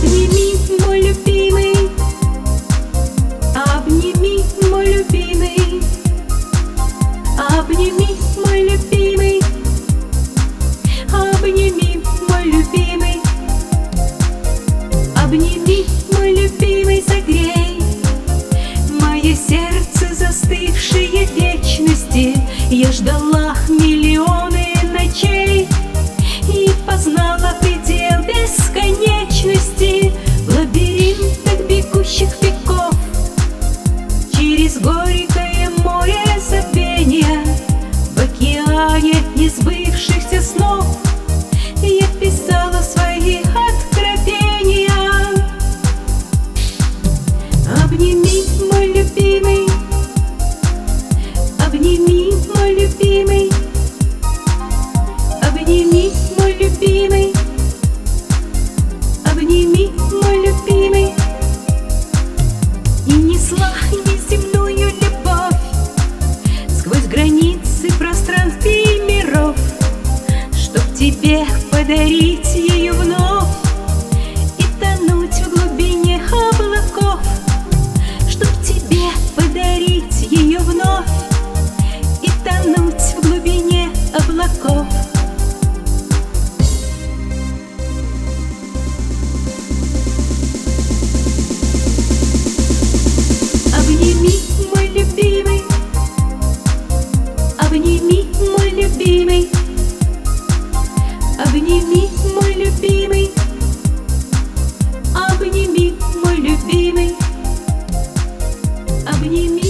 Обними, мой любимый, обними, мой любимый, обними, мой любимый, обними, мой любимый, обними, мой любимый, согрей мое сердце, застывшее в вечности. Я ждала миллионы ночей и познала предел бесконечности. В лабиринтах бегущих веков, через горькое море забвения, в океане несбывшихся снов я писала свои откровения. Обними, мой любимый, обними, мой любимый, обними, мой любимый, обними, мой любимый. И несла неземную любовь сквозь границы пространств и миров, чтоб тебе подарить ее вновь и тонуть в глубине облаков, чтоб тебе подарить ее вновь и тонуть в глубине облаков. Обними, мой любимый, обними, мой любимый, обними, мой любимый, обними, мой любимый, обними.